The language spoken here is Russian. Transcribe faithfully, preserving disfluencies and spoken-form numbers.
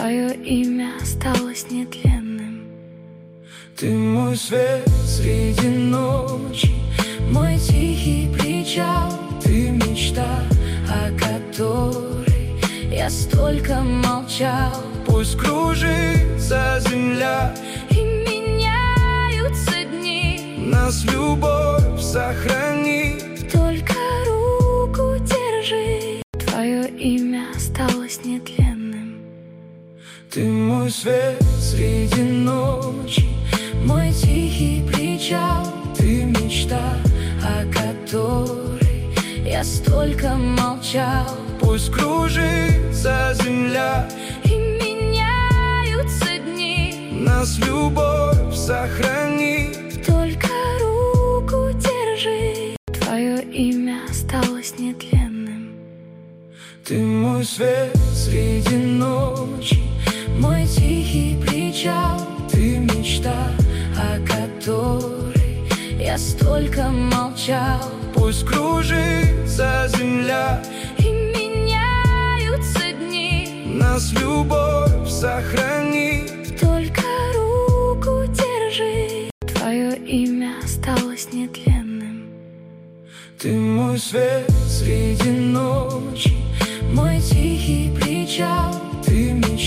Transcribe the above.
твое имя осталось нетленным. Ты мой свет среди ночи, мой тихий причал. Ты мечта, о которой я столько молчал. Пусть кружится земля и меняются дни, нас любовь сохранит. только руку держи, твое имя осталось нетленным. Ты мой свет среди ночи, мой тихий причал. Ты мечта, о которой я столько молчал. Пусть кружится земля и меняются дни, нас любовь сохранит. только руку держи, твое имя осталось нетленным. Ты мой свет среди ночи, мой тихий причал. Ты мечта, о которой я столько молчал. Пусть кружится земля и меняются дни, нас любовь сохранит. только руку держи, твое имя осталось нетленным. Ты мой свет среди ночи, мой тихий причал. Ты мечта,